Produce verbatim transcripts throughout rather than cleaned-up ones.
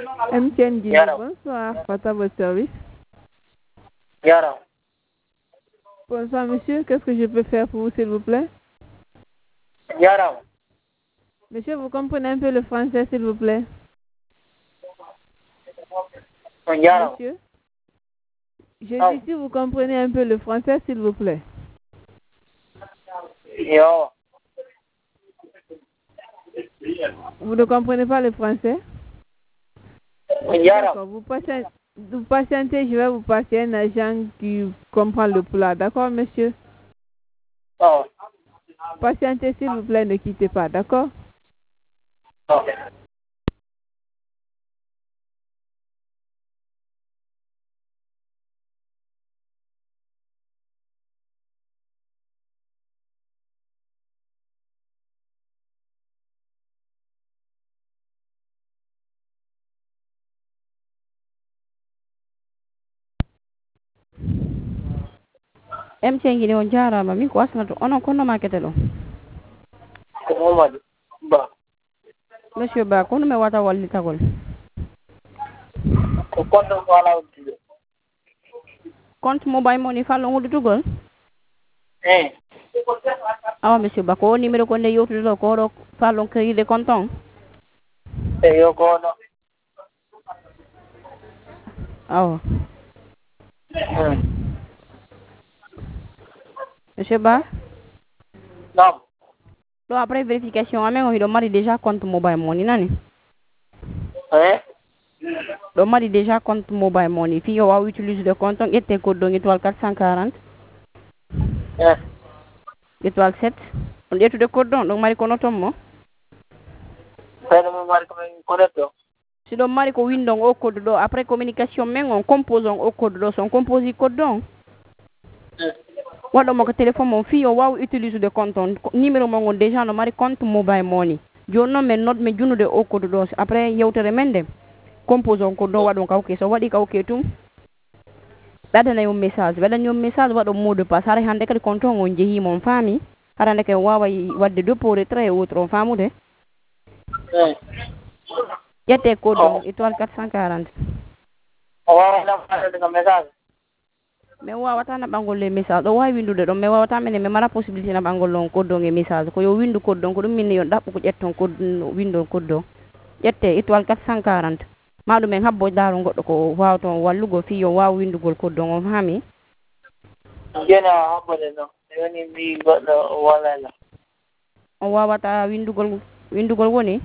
M T N Guinée, Yaro. bonsoir. Fata votre service. Yaro. Bonsoir, monsieur. Qu'est-ce que je peux faire pour vous, s'il vous plaît? Yaro. Monsieur, vous comprenez un peu le français, s'il vous plaît? Yaro. Monsieur, je Oh. dis si vous comprenez un peu le français, s'il vous plaît. Yo. Vous ne comprenez pas le français? Yaro. D'accord, vous patientez, vous patientez, je vais vous passer un agent qui comprend le plat. D'accord, monsieur? Oh. Patientez, s'il vous plaît, ne quittez pas, d'accord? Ok. M T N Guinée on jarama min ko wasnato onon konno ma ketelo Ko Mamadou Ba. monsieur Ba kono me wata wallitagol Ko konto wala wutude. compte mobile money fallo huddutugol Eh. awa monsieur Ba ko numéro ko nde yewtude ɗo ko ɗo fallon crédit compte on E yo gono. awa Hmm. monsieur Ba Nam. ɗo après vérification amen o hiɗo mari déjà compte mobile money nani Eh. ɗo mari déjà compte mobile money fi o wawa utiliser compte on ƴette code ɗon étoile quatre cent quarante Eh. étoile sept on ƴettude code ɗon ɗon mari kono ton mo Fayda mo mari ko men connecto. si ɗon mari ko windon o code ɗo après communication men on compose on o code ɗo so on compose code ɗon waɗomo ko téléphone mon fi o wawa utiliser compte on numéro mon on déjà no mari compte mobile money joni noon min nod min junnude o code ɗo après yewtere men nde compose on code ɗo waɗon kawke so waɗi kawke tum ɓaddana on message ɓaɗani on message waɗon mot de passe haara hannde kadi compte on on jeehima on faami hara hannde kadi wawa wadde dépôt retrait et autre on famude Eh. ƴette code ɗon étoile quatre cent quarante O wawa nafaade ko message. min wawata naɓangol le message ɗo wawi windude ɗon min wawata minen min mara possibilité naɓangol ɗon code ɗon e message koyo windu code ɗon ko ɗum minne yon ɗaɓɓu ko ƴetton code windon code ɗon ƴette étoile quatre cent quarante maɗum en habbo daaro goɗɗo ko wawa toon wallugo fi yo wawa windugol code ɗon on faami Jeni a habbode noon. Woni mbi goɗɗo walala. on wawata windugol windugol woni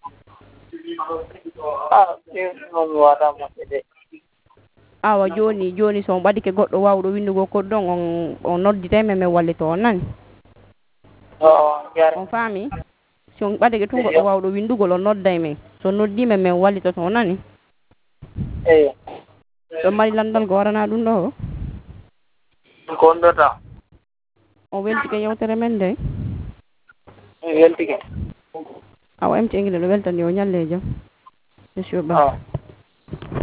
Ah, ɗum mi wata maɓɓe de. awa joni joni so on ɓadike goɗɗo wawɗo windugo code ɗon on on nodditay men min wallito on nani O jare. on faami si on ɓadike tun goɗɗo wawɗo windugol on nodday men so noddimen min wallitoto on nani Eyo. ɗon mari landal ko warana ɗum ɗo Ko ndota. on weltike yewtere men nde Mi weltike. awa M T N Guinée ɗo weltani o ñalle jaam monsieur Ba Ah.